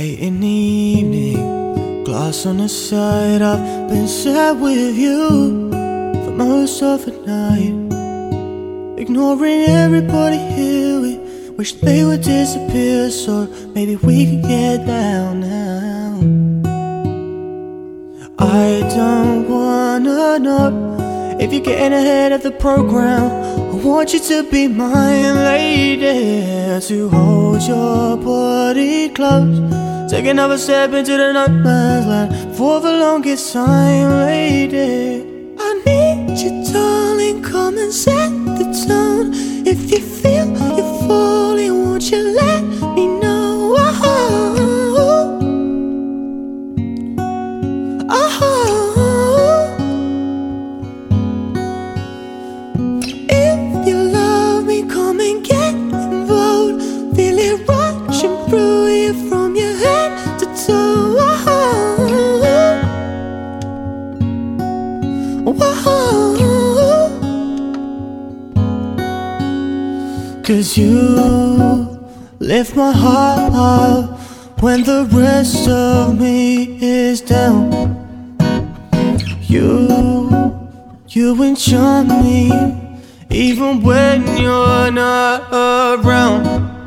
Late in the evening, glass on the side. I've been sat with you for most of the night, ignoring everybody here. We wish they would disappear, so maybe we could get down now. I don't wanna know if you're getting ahead of the program. I want you to be my lady, to hold your body close, take another step into the no man's land for the longest time, lady. I need you, darling, come and set the tone. If you feel you're falling, won't you let me know? If you love me, come and get involved. Feel it rushing through you from your head to toe. Cause you lift my heart up when the rest of me is down. You enchant me even when you're not around.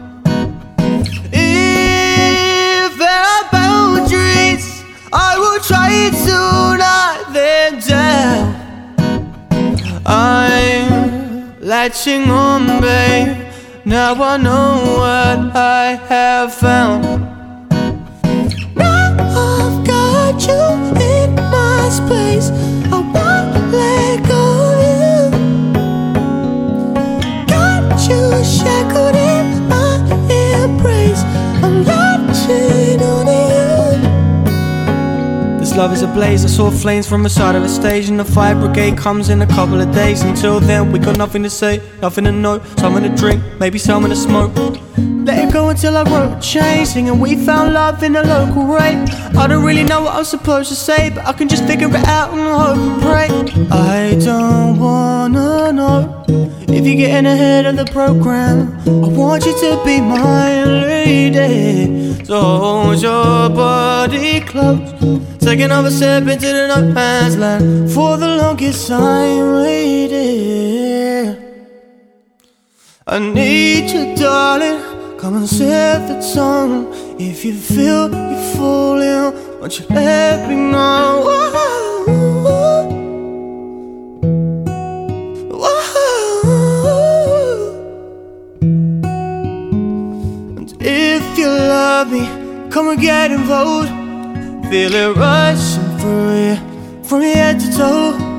If there are boundaries, I will try to knock them down. I'm latching on, babe. Now I know what I have found. Now I've got you in my space, I won't let go of you. Got you shackled in my embrace, I'm latching on you. This love is a blaze, I saw flames from the side of the stage, and the fire brigade comes in a couple of days. Until then, we got nothing to say, nothing to know, something to drink, maybe something to smoke. Let it go until I wrote a change, singing we found love in a local rave. I don't really know what I'm supposed to say, but I can just figure it out and hope and pray. I don't wanna know if you're getting ahead of the program. I want you to be my lady, so hold your body close, take another step into the no man's land for the longest time, lady. I need you, darling, come and set the tone. If you feel you're falling, won't you let me know? And if you love me, come and get involved. Feel it rushing through you from your head to toe.